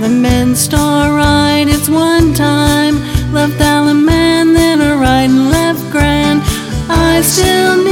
Haven't been star right, it's one time. Left Allen man, then a right and left grand. I still